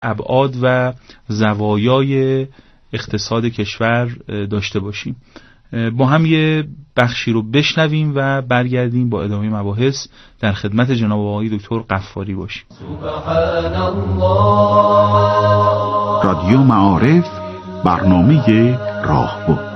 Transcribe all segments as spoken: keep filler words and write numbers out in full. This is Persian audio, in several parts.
ابعاد و زوایای اقتصاد کشور داشته باشیم. با هم یه بخشی رو بشنویم و برگردیم با ادامه مباحث در خدمت جناب آقای دکتر غفاری باشیم. رادیو معارف، برنامه راهبرد.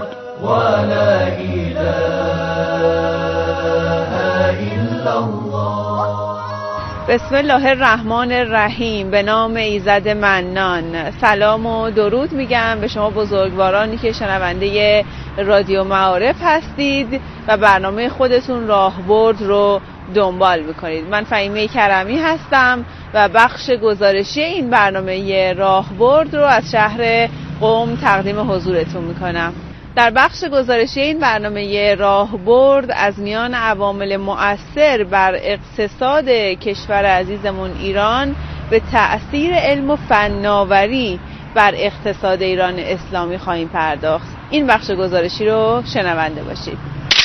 بسم الله الرحمن الرحیم. به نام ایزد منان. سلام و درود میگم به شما بزرگوارانی که شنونده رادیو معارف هستید و برنامه خودتون راهبرد رو دنبال میکنید. من فهیمه کرمی هستم و بخش گزارشی این برنامه راهبرد رو از شهر قم تقدیم حضورتون میکنم. در بخش گزارشی این برنامه راهبرد از میان عوامل مؤثر بر اقتصاد کشور عزیزمون ایران به تأثیر علم و فناوری بر اقتصاد ایران اسلامی خواهیم پرداخت. این بخش گزارشی رو شنونده باشید.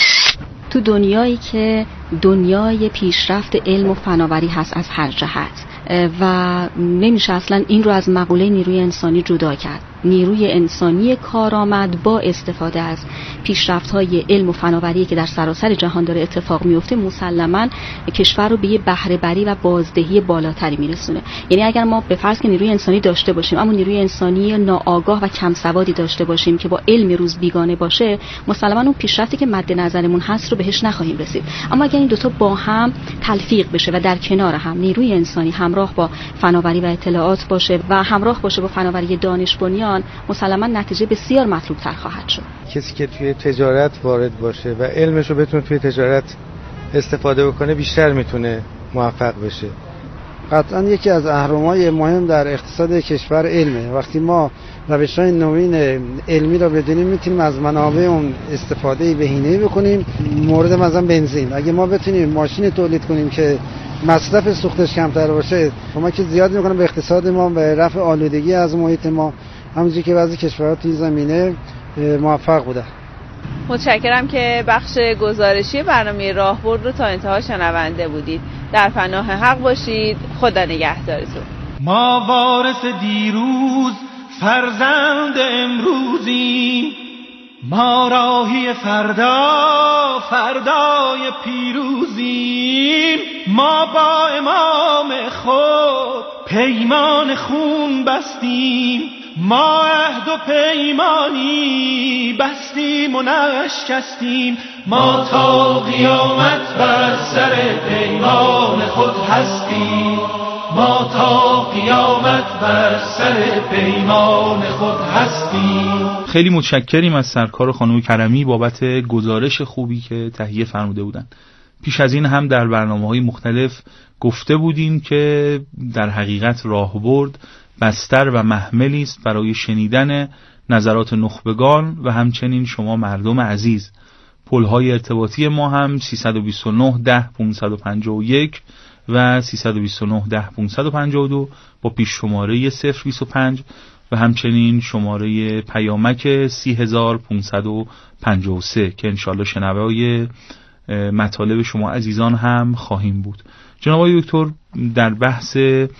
تو دنیایی که دنیای پیشرفت علم و فناوری هست از هر جهت و نمیشه اصلا این رو از مقوله نیروی انسانی جدا کرد. نیروی انسانی کارآمد با استفاده از پیشرفت‌های علم و فناوری که در سراسر جهان داره اتفاق میفته مسلماً کشور رو به یه بهره بری و بازدهی بالاتری میرسونه. یعنی اگر ما به فرض که نیروی انسانی داشته باشیم اما نیروی انسانی ناآگاه و کم سوادی داشته باشیم که با علم روز بیگانه باشه، مسلماً اون پیشرفتی که مد نظرمون هست رو بهش نخواهیم رسید. اما اگر این دو تا با هم تلفیق بشه و در کنار هم نیروی انسانی همراه با فناوری و اطلاعات باشه و همراه باشه با فناوری دانش بنیان، مسلماً نتیجه بسیار مطلوب تر خواهد شد. کسی که توی تجارت وارد باشه و علمش رو بتونه توی تجارت استفاده بکنه بیشتر میتونه موفق بشه. قطعاً یکی از اهرم‌های مهم در اقتصاد کشور علمه. وقتی ما روش‌های نوین علمی را بدونیم میتونیم از منابع اون استفاده بهینه‌ای بکنیم. مورد مثلا بنزین، اگه ما بتونیم ماشین تولید کنیم که مصرف سوختش کمتر باشه، کمک زیاد میکنه به اقتصاد ما، به رفع آلودگی از محیط ما، همونجوری که بعضی کشورها توی زمینه موفق بوده. متشکرم که بخش گزارشی برنامه راهبرد رو تا انتها شنونده بودید. در پناه حق باشید. خدا نگهدارتون. ما وارث دیروز فرزند امروزی، ما راهی فردا فردای پیروزی. ما با امام خود پیمان خون بستیم، ما عهد و پیمانی بستیم و نشکستیم. ما تا قیامت بر سر پیمان خود هستیم، ما تا قیامت بر سر پیمان خود هستیم. خیلی متشکریم از سرکار خانم کرمی بابت گزارش خوبی که تهیه فرموده بودند. پیش از این هم در برنامه‌های مختلف گفته بودیم که در حقیقت راهبرد بستر و محملی است برای شنیدن نظرات نخبگان و همچنین شما مردم عزیز. پل‌های ارتباطی ما هم سیصد و بیست و نه ده پانصد و پنجاه و یک و سیصد و بیست و نه ده پانصد و پنجاه و دو با پیش شماره صفر بیست و پنج و همچنین شماره پیامک سی هزار پانصد و پنجاه و سه که انشالله شنوای مطالب شما عزیزان هم خواهیم بود. جناب آقای دکتر در بحث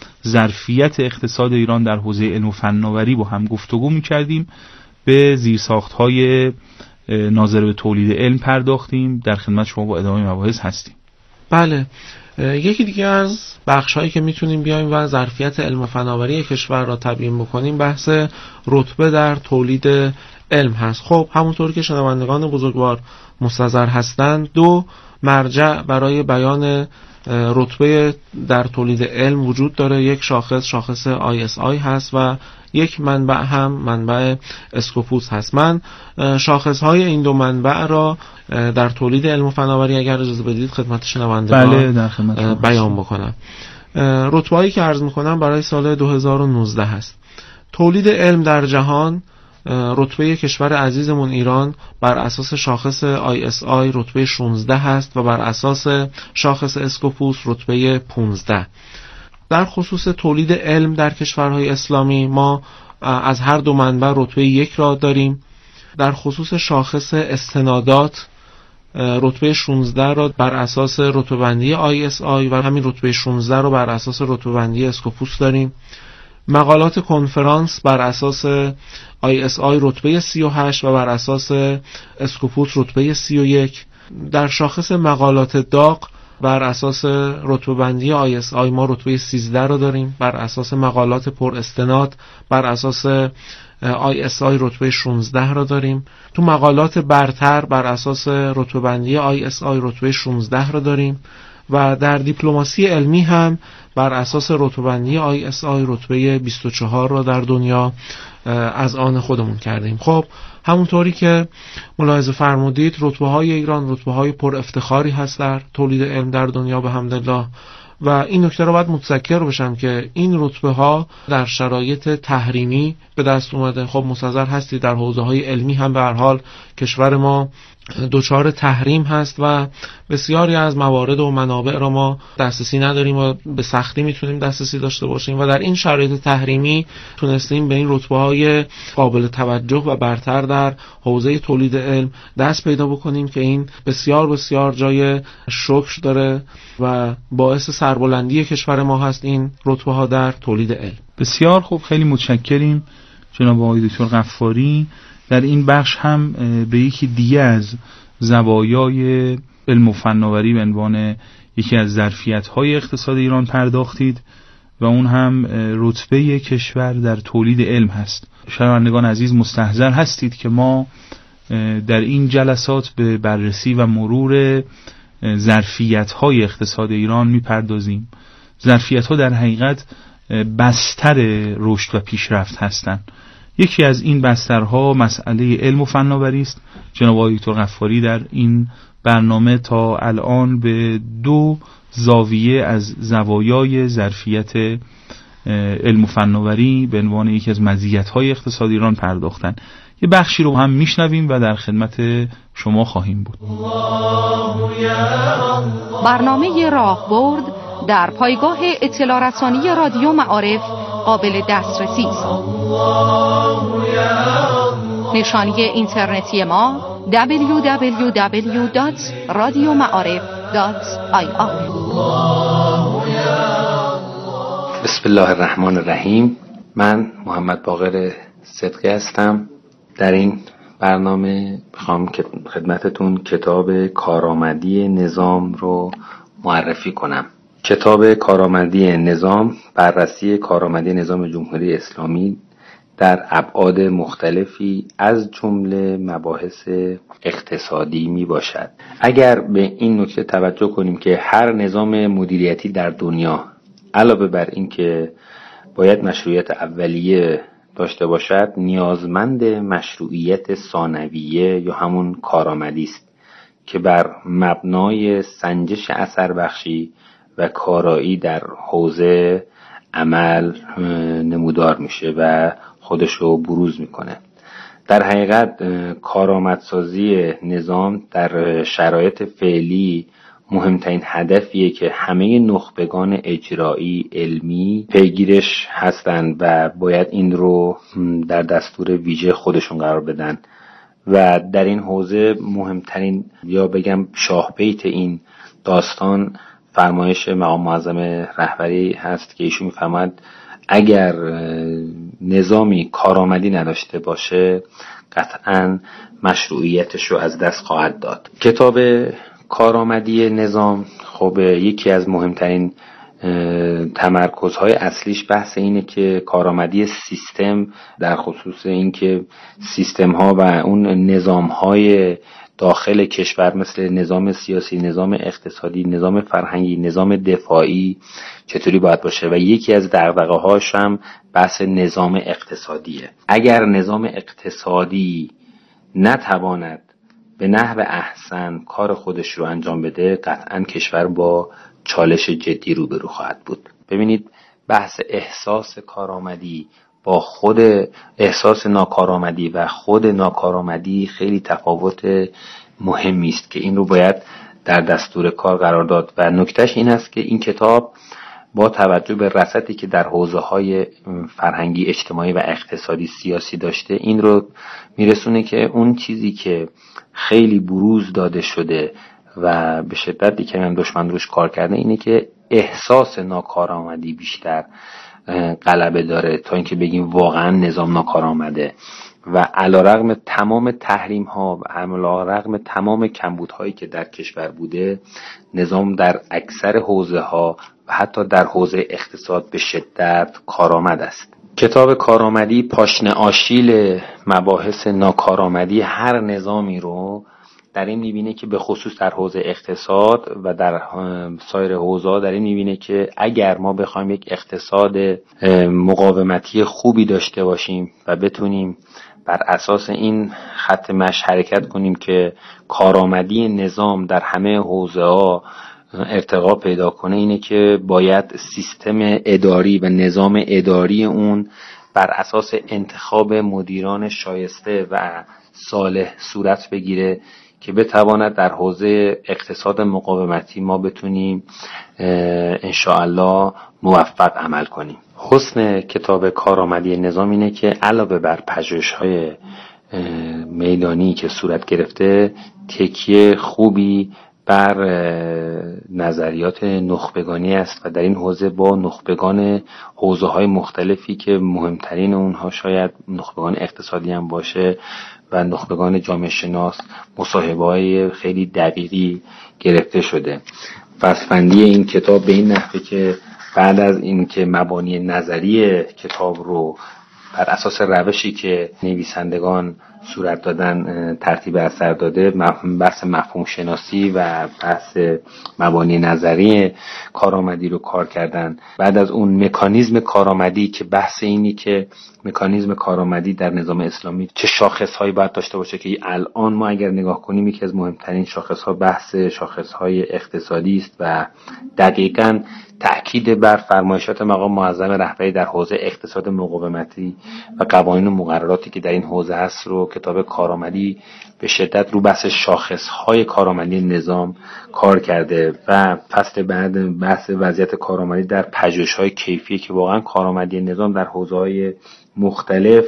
ظرفیت اقتصاد ایران در حوزه علم و فناوری با هم گفتگو می‌کردیم، به زیرساخت‌های ناظر به تولید علم پرداختیم. در خدمت شما با ادامه مباحث هستیم. بله، یکی دیگه از بخش‌هایی که میتونیم بیایم و ظرفیت علم و فناوری کشور را تبیین بکنیم بحث رتبه در تولید علم هست. خب همونطور که شنوندگان بزرگوار مستحضر هستند، دو مرجع برای بیان رتبه در تولید علم وجود داره. یک شاخص شاخص آی اس آی هست و یک منبع هم منبع اسکوپوس هست. من شاخص‌های این دو منبع را در تولید علم و فناوری اگر اجازه بدید خدمت شنوندگان بله در خدمت بیان بکنم. رتبه‌ای که عرض می‌کنم برای سال دو هزار و نوزده هست. تولید علم در جهان، رتبه کشور عزیزمون ایران بر اساس شاخص آی اس آی رتبه شانزده هست و بر اساس شاخص اسکوپوس رتبه پانزده. در خصوص تولید علم در کشورهای اسلامی ما از هر دو منبع رتبه یک را داریم. در خصوص شاخص استنادات رتبه شانزده را بر اساس رتبه بندی آی اس آی و همین رتبه شانزده را بر اساس رتبه بندی اسکوپوس داریم. مقالات کنفرانس بر اساس آی اس آی رتبه سی و هشت و بر اساس اسکوپوت رتبه سی و یک. در شاخص مقالات داغ بر اساس رتبه بندی آی اس آی ما رتبه سیزده رو داریم. بر اساس مقالات پر استناد بر اساس آی اس آی رتبه شانزده رو داریم. تو مقالات برتر بر اساس رتبه بندی آی اس آی رتبه شانزده رو داریم و در دیپلماسی علمی هم بر اساس رتبه بندی آی اس آی رتبه بیست و چهار رو در دنیا از آن خودمون کردیم. خب همونطوری که ملاحظه فرمودید رتبه های ایران رتبه های پر افتخاری هست در تولید علم در دنیا به حمدالله و این نکته رو باید متذکر بشم که این رتبه ها در شرایط تحریمی به دست اومده. خب مستحضر هستی در حوزه های علمی هم به هر حال کشور ما دچار تحریم هست و بسیاری از موارد و منابع را ما دسترسی نداریم و به سختی میتونیم دسترسی داشته باشیم و در این شرایط تحریمی تونستیم به این رتبه های قابل توجه و برتر در حوزه تولید علم دست پیدا بکنیم که این بسیار بسیار جای شکر داره و باعث سربلندی کشور ما هست این رتبه ها در تولید علم. بسیار خوب، خیلی متشکریم جناب آقای دکتر غفاری. در این بخش هم به یکی دیگه از زوایای علم و فناوری به عنوان یکی از ظرفیت‌های اقتصاد ایران پرداختید و اون هم رتبه کشور در تولید علم هست. شنوندگان عزیز مستحضر هستید که ما در این جلسات به بررسی و مرور ظرفیت‌های اقتصاد ایران می‌پردازیم. ظرفیت‌ها در حقیقت بستر رشد و پیشرفت هستند. یکی از این بسترها مسئله علم و فناوری است. جناب آقای دکتر غفاری در این برنامه تا الان به دو زاویه از زوایای ظرفیت علم و فناوری به عنوان یکی از مزیت‌های اقتصاد ایران پرداختن. یه بخشی رو هم میشنویم و در خدمت شما خواهیم بود. برنامه راهبرد در پایگاه اطلاع رسانی رادیو معارف قابل دسترسی است. نشانی اینترنتی ما دبلیو دبلیو دبلیو دات رادیو معارف دات آی آر. بسم الله الرحمن الرحیم. من محمد باقر صدقی هستم. در این برنامه میخوام که خدمتتون کتاب کارآمدی نظام رو معرفی کنم. کتاب کارآمدی نظام بررسی کارآمدی نظام جمهوری اسلامی در ابعاد مختلفی از جمله مباحث اقتصادی می باشد. اگر به این نکته توجه کنیم که هر نظام مدیریتی در دنیا علاوه بر این که باید مشروعیت اولیه داشته باشد نیازمند مشروعیت ثانویه یا همون کارآمدی است که بر مبنای سنجش اثر بخشی و کارایی در حوزه عمل نمودار میشه و خودشو بروز میکنه. در حقیقت کارآمدسازی نظام در شرایط فعلی مهمترین هدفیه که همه نخبگان اجرایی علمی پیگیرش هستند و باید این رو در دستور ویژه خودشون قرار بدن و در این حوزه مهمترین یا بگم شاهبیت این داستان فرمایش مقام معظم رهبری هست که ایشون میفرماید اگر نظامی کارآمدی نداشته باشه قطعاً مشروعیتش رو از دست خواهد داد. کتاب کارآمدی نظام خب یکی از مهمترین تمرکزهای اصلیش بحث اینه که کارآمدی سیستم در خصوص اینکه سیستم ها و اون نظام های داخل کشور مثل نظام سیاسی، نظام اقتصادی، نظام فرهنگی، نظام دفاعی چطوری باید باشه و یکی از دغدغه‌هاش هم بحث نظام اقتصادیه. اگر نظام اقتصادی نتواند به نحو احسن کار خودش رو انجام بده قطعاً کشور با چالش جدی روبرو خواهد بود. ببینید بحث احساس کارآمدی با خود احساس ناکارآمدی و خود ناکارآمدی خیلی تفاوت مهمی است که این رو باید در دستور کار قرار داد و نکتهش این است که این کتاب با توجه به رصدی که در حوزه‌های فرهنگی، اجتماعی و اقتصادی سیاسی داشته این رو میرسونه که اون چیزی که خیلی بروز داده شده و به شدت دیگه هم دشمن روش کار کرده اینه که احساس ناکارآمدی بیشتر غلبه داره تا اینکه بگیم واقعا نظام ناکارآمده. و علیرغم تمام تحریم ها و علیرغم تمام کمبودهایی که در کشور بوده، نظام در اکثر حوزه ها و حتی در حوزه اقتصاد به شدت کارآمد است. کتاب کارآمدی پاشنه آشیل مباحث ناکارآمدی هر نظامی رو در این میبینه که به خصوص در حوزه اقتصاد و در سایر حوزه‌ها در این میبینه که اگر ما بخوایم یک اقتصاد مقاومتی خوبی داشته باشیم و بتونیم بر اساس این خط مشی حرکت کنیم که کارآمدی نظام در همه حوزه‌ها ارتقا پیدا کنه، اینه که باید سیستم اداری و نظام اداری اون بر اساس انتخاب مدیران شایسته و صالح صورت بگیره که بتواند در حوزه اقتصاد مقاومتی ما بتونیم انشاءالله موفق عمل کنیم. حسن کتاب کارآمدی نظام اینه که علاوه بر پژوهش‌های میدانی که صورت گرفته، تکیه خوبی بر نظریات نخبگانی است و در این حوزه با نخبگان حوزه‌های مختلفی که مهمترین اونها شاید نخبگان اقتصادی هم باشه و نخبگان جامعه شناس مصاحبه‌های خیلی دقیقی گرفته شده. فصل‌بندی این کتاب به این نحوه که بعد از این که مبانی نظری کتاب رو بر اساس روشی که نویسندگان صورت دادن ترتیب اثر داده، بحث مفهوم شناسی و بحث مبانی نظری کارآمدی رو کار کردن. بعد از اون مکانیزم کارآمدی که بحث اینی که مکانیزم کارآمدی در نظام اسلامی چه شاخص‌هایی باید داشته باشه که الان ما اگر نگاه کنیم یکی از مهمترین شاخص‌ها بحث شاخص‌های اقتصادی است و دقیقاً تأکید بر فرمایشات مقام معظم رهبری در حوزه اقتصاد مقاومتی و قوانین و مقرراتی که در این حوزه هست رو کتاب کارآمدی به شدت رو بحث شاخص‌های کارآمدی نظام کار کرده. و فصل بعد بحث وضعیت کارآمدی در پژوهش‌های کیفی که واقعا کارآمدی نظام در حوزه‌های مختلف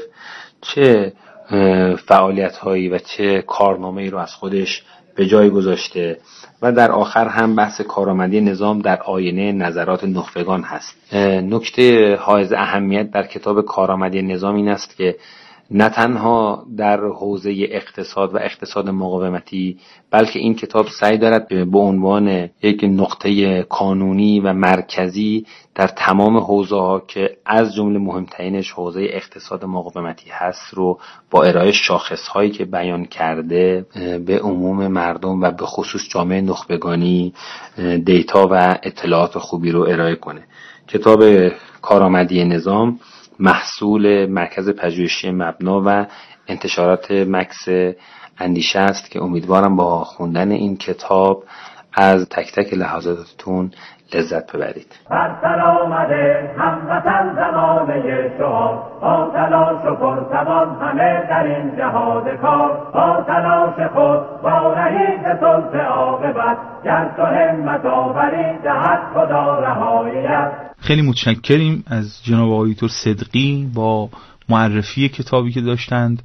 چه فعالیت‌هایی و چه کارنامه‌ای رو از خودش به جای گذاشته. و در آخر هم بحث کارآمدی نظام در آینه نظرات نخبگان هست. نکته حائز اهمیت در کتاب کارآمدی نظام این است که نه تنها در حوزه اقتصاد و اقتصاد مقاومتی، بلکه این کتاب سعی دارد به عنوان یک نقطه کانونی و مرکزی در تمام حوزه‌ها که از جمله مهمترینش حوزه اقتصاد مقاومتی هست رو با ارائه شاخص‌هایی که بیان کرده به عموم مردم و به خصوص جامعه نخبگانی دیتا و اطلاعات خوبی رو ارائه کنه. کتاب کارآمدی نظام محصول مرکز پژوهشی مبنا و انتشارات مکس اندیشه است که امیدوارم با خوندن این کتاب از تک تک لحظاتتون لذت ببرید. بر سر آمده هموطن زمانه شما، با تلاش و پرتوان همه در این جهاد کار، با تلاش خود با رهیز صلح عاقبت، گر تو همت آوری دهد خدا رهاییت. خیلی متشکریم از جناب آقای دکتر صدقی با معرفی کتابی که داشتند.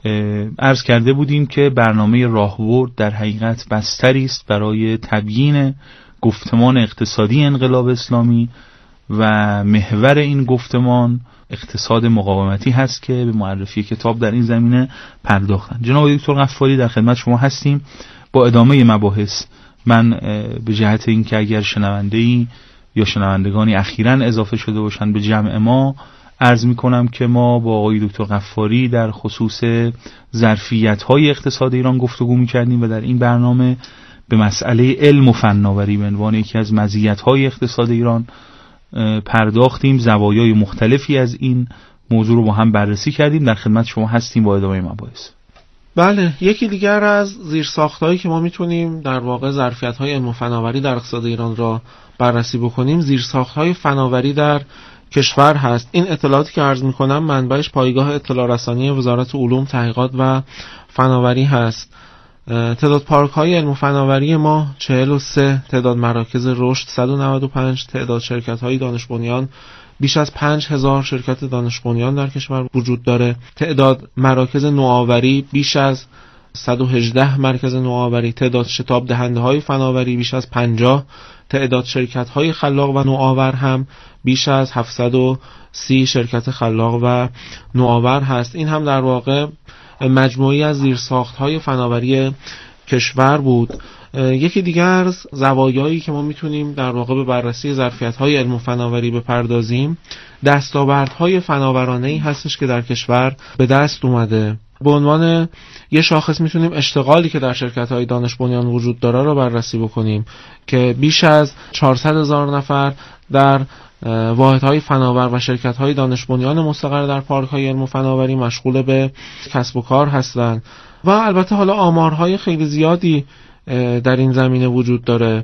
عرض کرده بودیم که برنامه راهبرد در حقیقت بستری است برای تبیین گفتمان اقتصادی انقلاب اسلامی و محور این گفتمان اقتصاد مقاومتی هست که به معرفی کتاب در این زمینه پرداختن. جناب دکتر غفاری در خدمت شما هستیم با ادامه مباحث. من به جهت اینکه اگر شنونده‌ای یا شنوندگانی اخیراً اضافه شده باشند به جمع ما، عرض می کنم که ما با آقای دکتر غفاری در خصوص ظرفیت‌های اقتصاد ایران گفتگو می‌کردیم و در این برنامه به مسئله علم و فناوری به عنوان یکی از مزیت‌های اقتصاد ایران پرداختیم. زوایای مختلفی از این موضوع رو با هم بررسی کردیم. در خدمت شما هستیم با ادامه مباحث. بله، یکی دیگر از زیرساخت‌هایی که ما میتونیم در واقع ظرفیت‌های علم و فناوری در اقتصاد ایران را بررسی بکنیم، زیرساخت‌های فناوری در کشور هست. این اطلاعاتی که عرض می‌کنم منبعش پایگاه اطلاع رسانی وزارت علوم، تحقیقات و فناوری هست. تعداد پارک‌های علم و فناوری ما چهل و سه، تعداد مراکز رشد صد و نود و پنج، تعداد شرکت‌های دانش بنیان بیش از پنج هزار شرکت دانش بنیان در کشور وجود داره. تعداد مراکز نوآوری بیش از صد و هجده مرکز نوآوری، تعداد شتاب دهنده های فناوری بیش از پنجاه، تعداد شرکت های خلاق و نوآور هم بیش از هفتصد و سی شرکت خلاق و نوآور هست. این هم در واقع مجموعی از زیرساخت های فناوری کشور بود. یکی دیگر از زوایایی که ما میتونیم در واقع به بررسی ظرفیت‌های علم و فناوری بپردازیم، دستاوردهای فناورانه‌ای هستش که در کشور به دست اومده. به عنوان یه شاخص میتونیم اشتغالی که در شرکت‌های دانش بنیان وجود داره رو بررسی بکنیم که بیش از چهارصد هزار نفر در واحدهای فناور و شرکت‌های دانش بنیان مستقر در پارک‌های علم و فناوری مشغول به کسب و کار هستند. و البته حالا آمارهای خیلی زیادی در این زمینه وجود داره،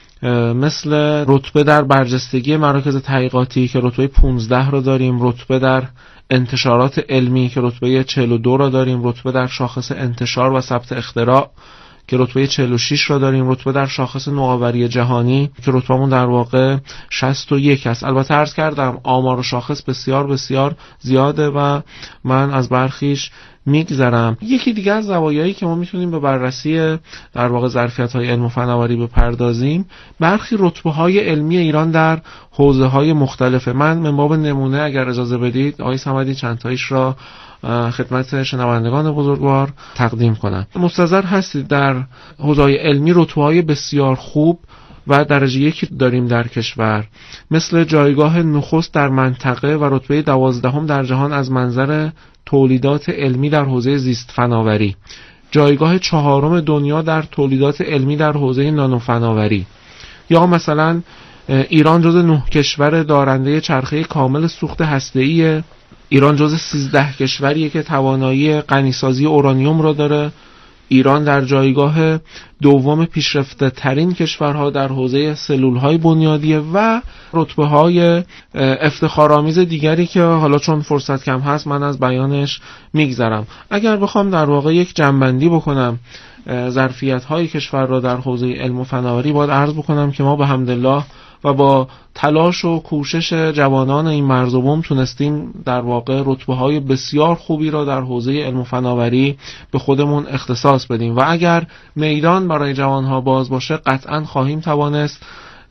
مثل رتبه در برجستگی مراکز تحقیقاتی که رتبه پانزده رو داریم، رتبه در انتشارات علمی که رتبه چهل و دو رو داریم، رتبه در شاخص انتشار و ثبت اختراع که رتبه چهل و شش رو داریم، رتبه در شاخص نوآوری جهانی که رتبه‌مون در واقع شصت و یک است. البته عرض کردم آمار و شاخص بسیار بسیار زیاده و من از برخیش میگذرم. یکی دیگر از زوایایی که ما میتونیم به بررسی در واقع ظرفیت‌های علم و فناوری بپردازیم، برخی رتبه‌های علمی ایران در حوزه‌های مختلفه. من من باب نمونه اگر اجازه بدید آقای صمدی چند تایش را خدمت شنوندگان بزرگوار تقدیم کنم. مستحضر هستید در حوزه‌های علمی رتبه‌های بسیار خوب و درجه یک داریم در کشور، مثل جایگاه نخست در منطقه و رتبه دوازدهم در جهان از منظر تولیدات علمی در حوزه زیست فناوری، جایگاه چهارم دنیا در تولیدات علمی در حوزه نانو فناوری، یا مثلا ایران جز نه کشور دارنده چرخه کامل سوخت هسته‌ای، ایران جز سیزده کشوریه که توانایی غنیسازی اورانیوم را داره، ایران در جایگاه دوم پیشرفته ترین کشورها در حوزه سلول های بنیادیه و رتبه های افتخارآمیز دیگری که حالا چون فرصت کم هست من از بیانش میگذرم. اگر بخوام در واقع یک جمع‌بندی بکنم ظرفیت های کشور را در حوزه علم و فناوری، باید عرض بکنم که ما به حمدالله و با تلاش و کوشش جوانان این مرز و بوم تونستیم در واقع رتبه‌های بسیار خوبی را در حوزه علم و فناوری به خودمون اختصاص بدیم و اگر میدان برای جوانها باز باشه قطعاً خواهیم توانست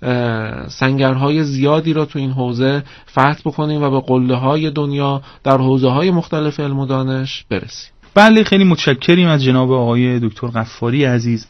سنگرهای زیادی را تو این حوزه فتح بکنیم و به قله‌های دنیا در حوزه‌های مختلف علم و دانش برسیم. بله، خیلی متشکریم از جناب آقای دکتر غفاری عزیز.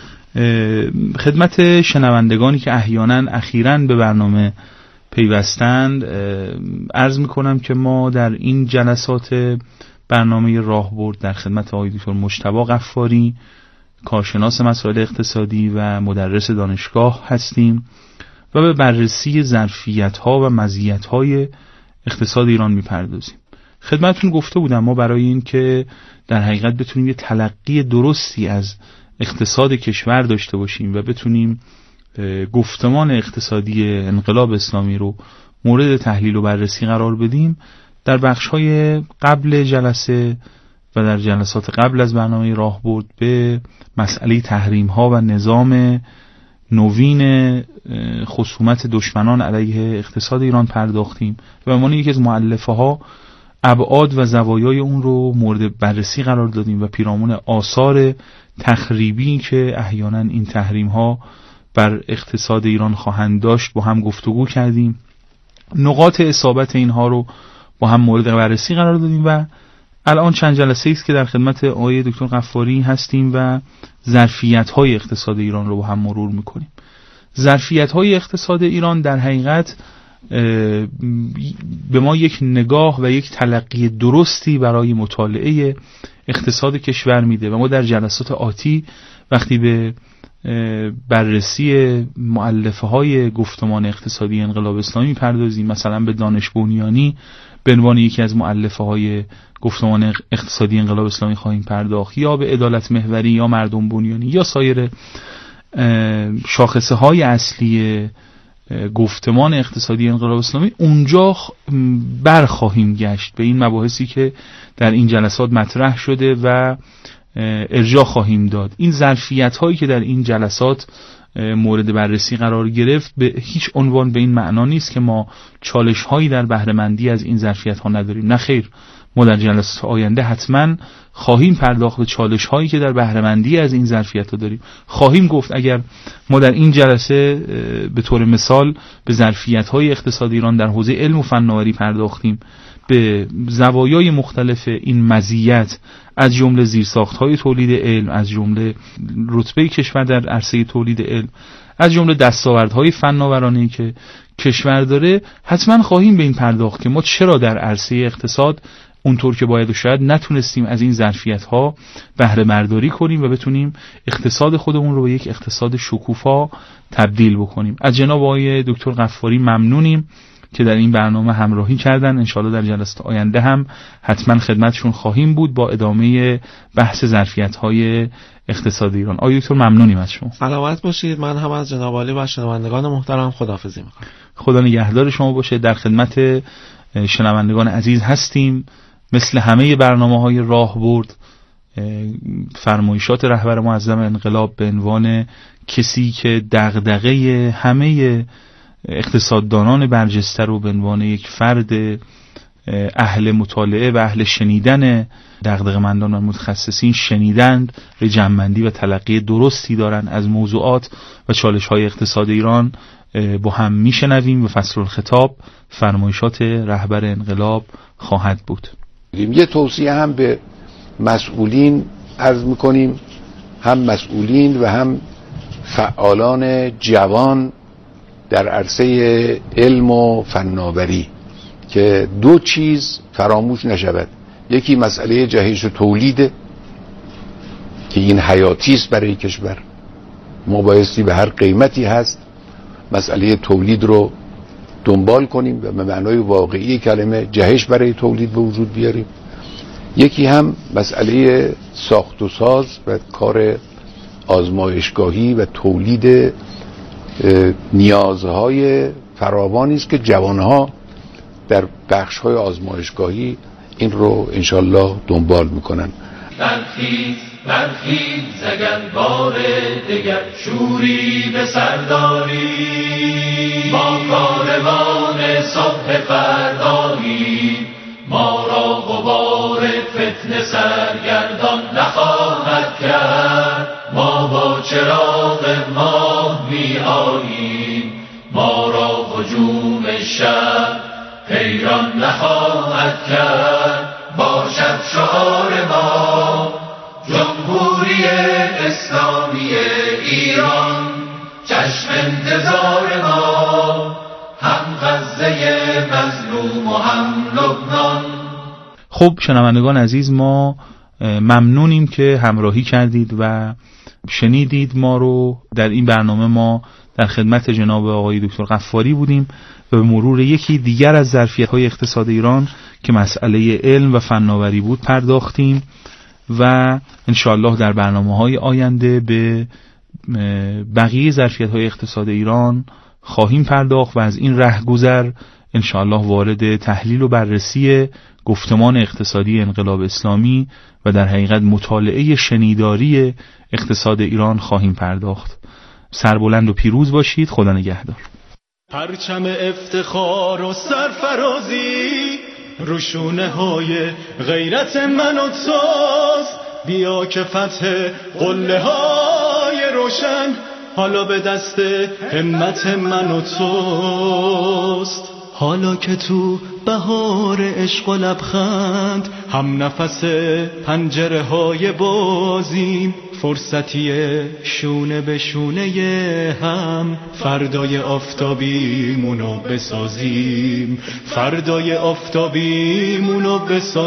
خدمت شنوندگانی که احیانا اخیراً به برنامه پیوستند عرض میکنم که ما در این جلسات برنامه راهبرد در خدمت آقای دکتر مجتبی غفاری، کارشناس مسائل اقتصادی و مدرس دانشگاه هستیم و به بررسی ظرفیت‌ها و مزیت‌های اقتصاد ایران میپردازیم. خدمتتون گفته بودم ما برای این که در حقیقت بتونیم یه تلقی درستی از اقتصاد کشور داشته باشیم و بتونیم گفتمان اقتصادی انقلاب اسلامی رو مورد تحلیل و بررسی قرار بدیم، در بخش‌های قبل جلسه و در جلسات قبل از برنامه راهبرد به مسئله تحریم‌ها و نظام نوین خصومت دشمنان علیه اقتصاد ایران پرداختیم و به عنوان یکی از مؤلفه‌ها ابعاد و زوایای اون رو مورد بررسی قرار دادیم و پیرامون آثار تخریبی که احیانا این تحریم ها بر اقتصاد ایران خواهند داشت با هم گفتگو کردیم. نقاط اصابت اینها رو با هم مورد بررسی قرار دادیم و الان چند جلسه است که در خدمت آقای دکتر غفاری هستیم و ظرفیت های اقتصاد ایران رو با هم مرور میکنیم. ظرفیت های اقتصاد ایران در حقیقت به ما یک نگاه و یک تلقی درستی برای مطالعه اقتصاد کشور میده و ما در جلسات آتی وقتی به بررسی مؤلفه های گفتمان اقتصادی انقلاب اسلامی پردازیم، مثلا به دانش بنیانی به عنوان یکی از مؤلفه های گفتمان اقتصادی انقلاب اسلامی خواهیم پرداخت، یا به عدالت محوری یا مردم بنیانی یا سایر شاخصه های اصلی گفتمان اقتصادی انقلاب اسلامی، اونجا برخواهیم گشت به این مباحثی که در این جلسات مطرح شده و ارجاع خواهیم داد. این ظرفیت هایی که در این جلسات مورد بررسی قرار گرفت به هیچ عنوان به این معنا نیست که ما چالش هایی در بهره مندی از این ظرفیت ها نداریم. نه خیر، ما در جلسات آینده حتما خواهیم پرداخت به چالش هایی که در بهره مندی از این ظرفیت ها داریم. خواهیم گفت اگر ما در این جلسه به طور مثال به ظرفیت های اقتصاد ایران در حوزه علم و فناوری پرداختیم، به زوایای مختلف این مزیت از جمله زیرساخت‌های تولید علم، از جمله رتبه کشور در عرصه تولید علم، از جمله دستاوردهای فناورانه‌ای که کشور داره، حتما خواهیم به این پرداخت که ما چرا در عرصه اقتصاد اونطور که باید و شاید نتونستیم از این ظرفیت‌ها بهره برداری کنیم و بتونیم اقتصاد خودمون رو به یک اقتصاد شکوفا تبدیل بکنیم. از جناب آقای دکتر غفاری ممنونیم که در این برنامه همراهی کردن. انشاءالله در جلسات آینده هم حتما خدمتشون خواهیم بود با ادامه بحث ظرفیت‌های اقتصاد ایران. آقای دکتر ممنونیم از شما. سلامت باشید. من هم از جناب عالی و شنوندگان محترم خداحافظی می‌کنم. خدا نگهدار شما باشه. در خدمت شنوندگان عزیز هستیم. مثل همه برنامه‌های راهبرد، فرمایشات رهبر معظم انقلاب به عنوان کسی که دغدغه همه اقتصاددانان برجسته رو به عنوان یک فرد اهل مطالعه و اهل شنیدن دغدغه‌مندان و متخصصین شنیدند، به جمع‌بندی و تلقی درستی دارن از موضوعات و چالش‌های اقتصاد ایران با هم میشنویم و فصل الخطاب فرمایشات رهبر انقلاب خواهد بود. یه توصیه هم به مسئولین عرض میکنیم، هم مسئولین و هم فعالان جوان در عرصه علم و فناوری که دو چیز فراموش نشود. یکی مسئله جهش و تولیده که این حیاتی است برای کشور، ما بایستی به هر قیمتی هست مسئله تولید رو دنبال کنیم و به معنای واقعی کلمه جهش برای تولید به وجود بیاریم. یکی هم مسئله ساخت و ساز و کار آزمایشگاهی و تولید نیازهای فراوانی است که جوانها در بخش‌های آزمایشگاهی این رو انشالله دنبال میکنن. برخیز برخیز اگر بار دگر شوری به سرداری، ما کاروان صبح فردایی، ما را غبار فتنه سرگردان نخواهد کرد. ما با چراغ ماه می آییم، ما را هجوم شب حیران نخواهد کرد. باشد شعار ما جمهوری اسلامی ایران، چشم انتظار ما هم غزه مظلوم و هم لبنان. خب شنوندگان عزیز، ما ممنونیم که همراهی کردید و شنیدید ما رو. در این برنامه ما در خدمت جناب آقای دکتر غفاری بودیم و به مرور یکی دیگر از ظرفیت‌های اقتصاد ایران که مسئله علم و فناوری بود پرداختیم و انشاءالله در برنامه‌های آینده به بقیه ظرفیت‌های اقتصاد ایران خواهیم پرداخت و از این رهگذر انشاءالله وارد تحلیل و بررسی گفتمان اقتصادی انقلاب اسلامی و در حقیقت مطالعه شنیداری اقتصاد ایران خواهیم پرداخت. سربلند و پیروز باشید. خدا نگهدار. پرچم افتخار و سرفرازی روشونه های غیرت من و توست، بیا که فتح قله های روشن حالا به دست همت من و توست. حالا که تو بهار عشق و لبخند هم نفس پنجره های بازیم، فرصتی شونه به شونه هم فردای آفتابیمونو بسازیم، فردای آفتابیمونو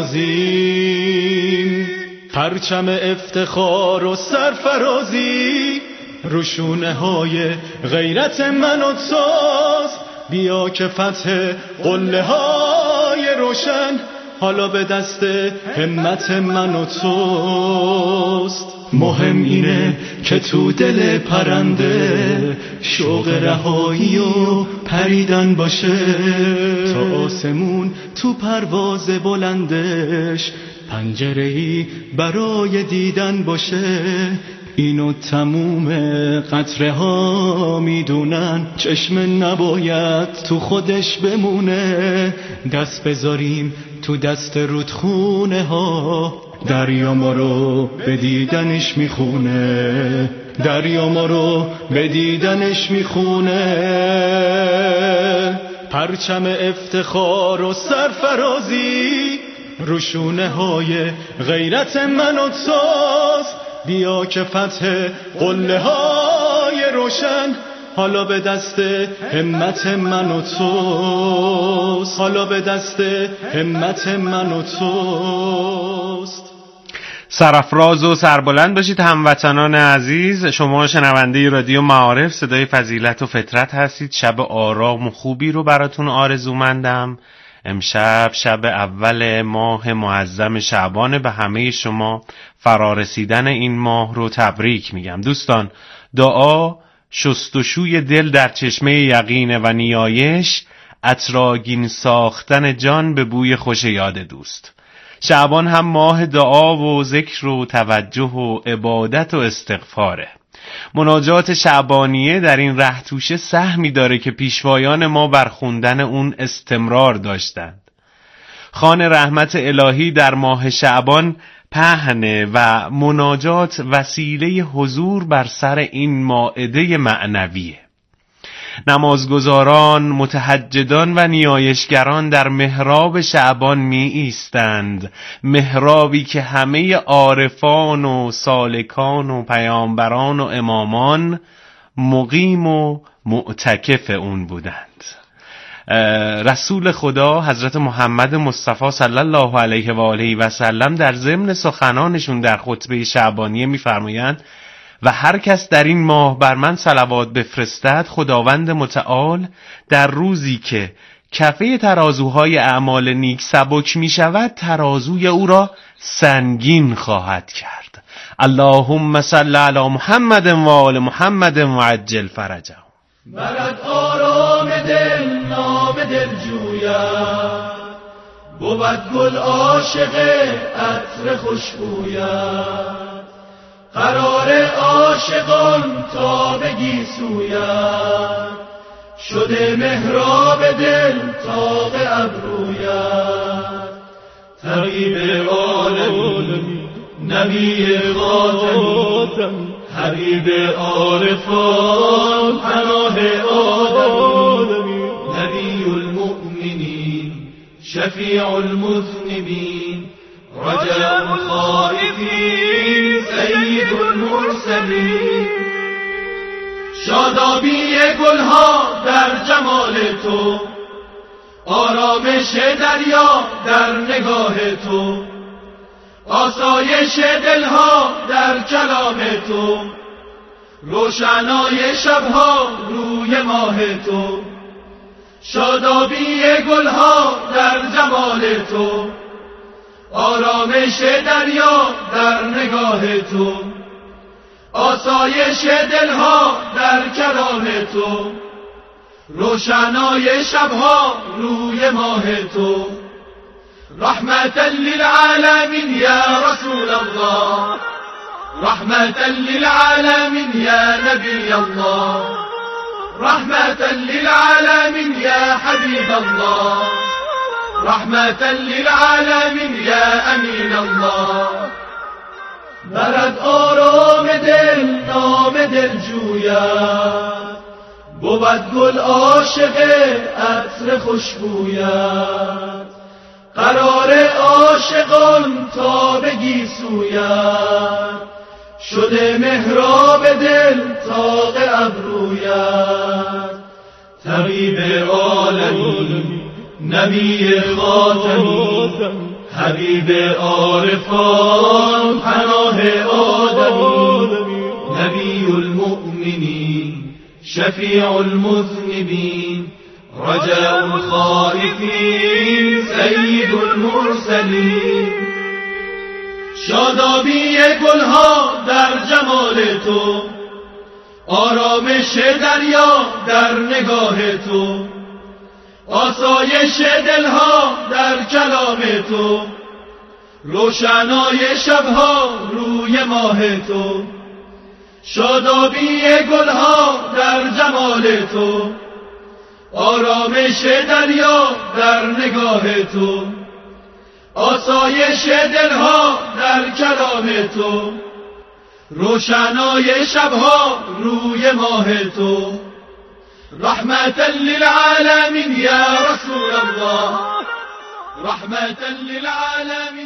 بسازیم. پرچم افتخار و سرفرازی روشونه های غیرت من و توست، بیا که فتح قله های روشن حالا به دست همت من و توست. مهم اینه که تو دل پرنده شوق رهایی و پریدن باشه، تا آسمون تو پرواز بلندش پنجره‌ای برای دیدن باشه. اینو تموم قطره ها میدونن، چشم نباید تو خودش بمونه، دست بذاریم تو دست رودخونه ها، دریا ما رو به دیدنش میخونه، دریا ما رو به دیدنش میخونه. پرچم افتخار و سرفرازی روشونه های غیرت من و توست، بیا که فتح قله های روشن حالا به دست همت من و توست، حالا به دست همت من و توست. سرافراز و سربلند باشید هموطنان عزیز. شما شنونده رادیو معارف صدای فضیلت و فطرت هستید. شب آرام و خوبی رو براتون آرزومندم. امشب شب اول ماه معظم شعبان، به همه شما فرارسیدن این ماه رو تبریک میگم. دوستان، دعا شستشوی دل در چشمه یقین و نیایش، عطرآگین ساختن جان به بوی خوش یاد دوست. شعبان هم ماه دعا و ذکر و توجه و عبادت و استغفاره. مناجات شعبانیه در این ره توشه سهمی داره که پیشوایان ما بر خوندن اون استمرار داشتند. خوان رحمت الهی در ماه شعبان پهنه و مناجات وسیله حضور بر سر این مائده معنویه. نمازگزاران، متهجدان و نیایشگران در محراب شعبان می ایستند، محرابی که همه عارفان و سالکان و پیامبران و امامان مقیم و معتکف اون بودند. رسول خدا حضرت محمد مصطفی صلی الله علیه و آله و سلم در ضمن سخنانشون در خطبه شعبانیه می‌فرمایند و هر کس در این ماه بر من صلوات بفرستد، خداوند متعال در روزی که کفه ترازوهای اعمال نیک سبک می شود، ترازوی او را سنگین خواهد کرد. اللهم صل علی محمد و آل محمد و عجل فرجه. برد آرام دل نام دل جوید، بود گل عاشق عطر خوشبوید، قرار عاشقان تا بگی سوید، شده محراب دل طاق ابروید، طبیب عالمی نبی خاتمی، حبیب عارفان پناه آدمی، نبی المؤمنین شفیع المذنبین، رجاء الخائفین سید المرسلین. شادابی گلها در جمال تو، آرامش دریا در نگاه تو، آسایش دلها در کلام تو، روشنای شبها روی ماه تو. شادابی گلها در جمال تو، آرامش دریا در نگاه تو، آسایش دلها در کلام تو، روشنای شبها روی ماه تو. رحمتا للعالمین یا رسول الله، رحمتا للعالمین یا نبی الله، رحمتا للعالمین یا حبیب الله، رحمتا للعالمین یا امین الله. برد آرام دل نام دل جوید، بود گل عاشق عطر خوشبوید، قرار عاشقان تا بگی سوید، شده محراب دل طاق ابروید، طبیب عالمی نبی خاتمی، حبیب عارفان پناه آدمی، نبی المؤمنین شفیع المذنبین، رجاء الخائفین سید المرسلین. شادابی گلها در جمال تو، آرامش دریا در نگاه تو، آسایش دلها در کلام تو، روشنای شبها روی ماه تو. شادابی گلها در جمال تو، آرامش دریا در نگاه تو، آسایش دلها در کلام تو، روشنای شبها روی ماه تو، رحمتا للعالمین یا رسول الله، رحمتا للعالمین.